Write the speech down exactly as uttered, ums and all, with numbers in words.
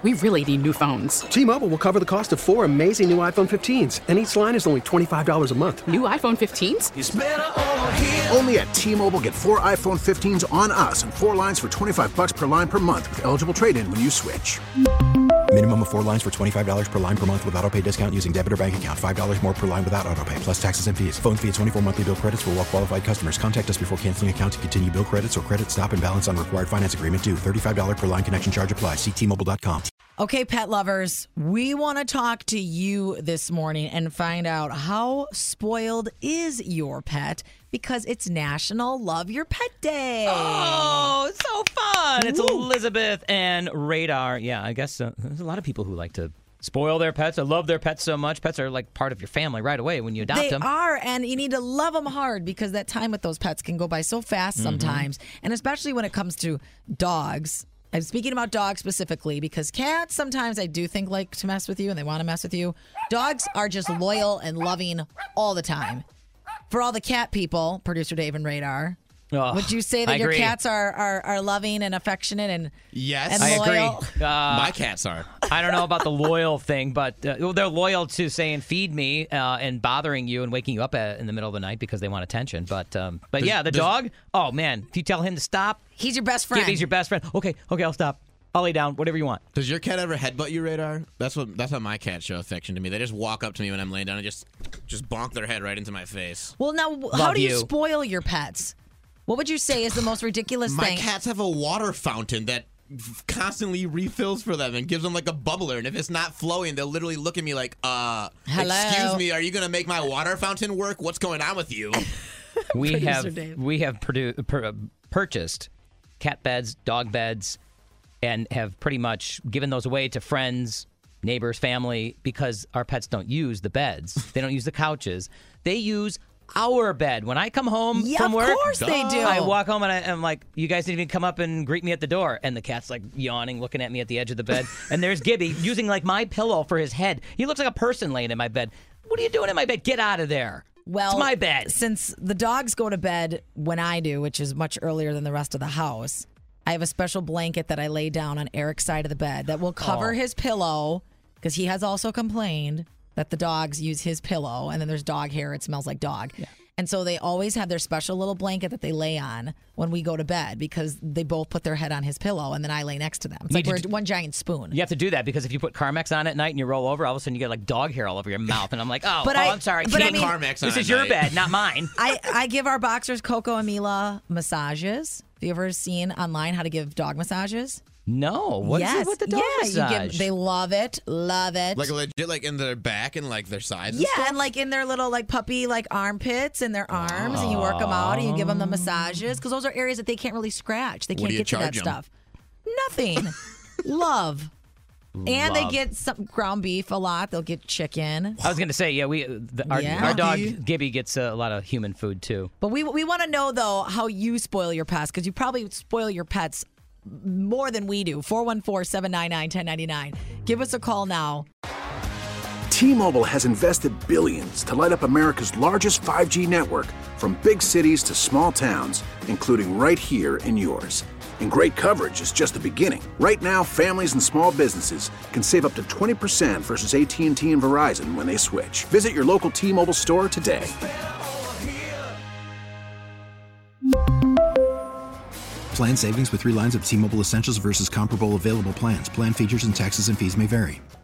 we really need new phones. T-Mobile will cover the cost of four amazing new iPhone fifteens, and each line is only twenty-five dollars a month. New iPhone fifteens? It's better over here. Only at T-Mobile, get four iPhone fifteens on us and four lines for twenty-five dollars per line per month with eligible trade-in when you switch. Minimum of four lines for twenty-five dollars per line per month with autopay discount using debit or bank account. five dollars more per line without autopay, plus taxes and fees. Phone fee at twenty-four monthly bill credits for well-qualified customers. Contact us before canceling account to continue bill credits or credit stop and balance on required finance agreement due. thirty-five dollars per line connection charge applies. See T Mobile dot com. Okay, pet lovers, we want to talk to you this morning and find out how spoiled is your pet, because it's National Love Your Pet Day. Oh, so fun. It's Woo. Elizabeth and Radar. Yeah, I guess uh, there's a lot of people who like to spoil their pets. I love their pets so much. Pets are like part of your family right away when you adopt They them. are, and you need to love them hard, because that time with those pets can go by so fast sometimes, mm-hmm. and especially when it comes to dogs. I'm speaking about dogs specifically, because cats sometimes I do think like to mess with you and they want to mess with you. Dogs are just loyal and loving all the time. For all the cat people, producer Dave and Radar, Oh, would you say that I your agree. cats are, are, are loving and affectionate and, Yes. and I loyal? agree. Uh, My cats are. I don't know about the loyal thing, but uh, well, they're loyal to saying "feed me" uh, and bothering you and waking you up at, in the middle of the night because they want attention. But um, but Does- yeah, the does- dog. Oh man, if you tell him to stop, He's your best friend. yeah, he's your best friend. Okay, okay, I'll stop. I'll lay down. Whatever you want. Does your cat ever headbutt you, Radar? That's what. That's how my cats show affection to me. They just walk up to me when I'm laying down and just, just bonk their head right into my face. Well, now, how do you, you. spoil your pets? What would you say is the most ridiculous My thing? cats have a water fountain that f- constantly refills for them and gives them like a bubbler. And if it's not flowing, they'll literally look at me like, uh, Hello? excuse me, are you going to make my water fountain work? What's going on with you? We Producer have Dave. we have produ- per, uh, purchased cat beds, dog beds, and have pretty much given those away to friends, neighbors, family, because our pets don't use the beds. They don't use the couches. They use our bed. When I come home Yeah, from of work, course they do. I walk home and I, I'm like, you guys didn't even come up and greet me at the door. And the cat's like yawning, looking at me at the edge of the bed. And there's Gibby using like my pillow for his head. He looks like a person laying in my bed. What are you doing in my bed? Get out of there. Well, it's my bed. Since the dogs go to bed when I do, which is much earlier than the rest of the house, I have a special blanket that I lay down on Eric's side of the bed that will cover Oh. his pillow, because he has also complained that the dogs use his pillow, and then there's dog hair. It smells like dog. Yeah. And so they always have their special little blanket that they lay on when we go to bed, because they both put their head on his pillow, and then I lay next to them. It's You like need we're to d- one giant spoon. You have to do that, because if you put Carmex on at night and you roll over, all of a sudden you get like dog hair all over your mouth. And I'm like, oh, But oh I- I'm sorry. but I Can't mean- Carmex on this at is your night. bed, not mine. I, I give our boxers Coco and Mila massages. Have you ever seen online how to give dog massages? No. What is yes. it with the dog yeah, massage? You give, they love it. Love it. Like legit, like in their back and like their sides. And yeah, stuff? and like in their little like puppy like armpits and their arms, and you work them out and you give them the massages, because those are areas that they can't really scratch. They What can't do you get to that charge 'em? stuff. Nothing. Love. And they Love. get some ground beef a lot. They'll get chicken. I was going to say, yeah, we the, our, Yeah. our dog Gibby gets a lot of human food too. But we we want to know though how you spoil your pets, because you probably spoil your pets more than we do. four one four, seven nine nine, one zero nine nine. Give us a call now. T-Mobile has invested billions to light up America's largest five G network, from big cities to small towns, including right here in yours. And great coverage is just the beginning. Right now, families and small businesses can save up to twenty percent versus A T and T and Verizon when they switch. Visit your local T-Mobile store today. Plan savings with three lines of T-Mobile Essentials versus comparable available plans. Plan features and taxes and fees may vary.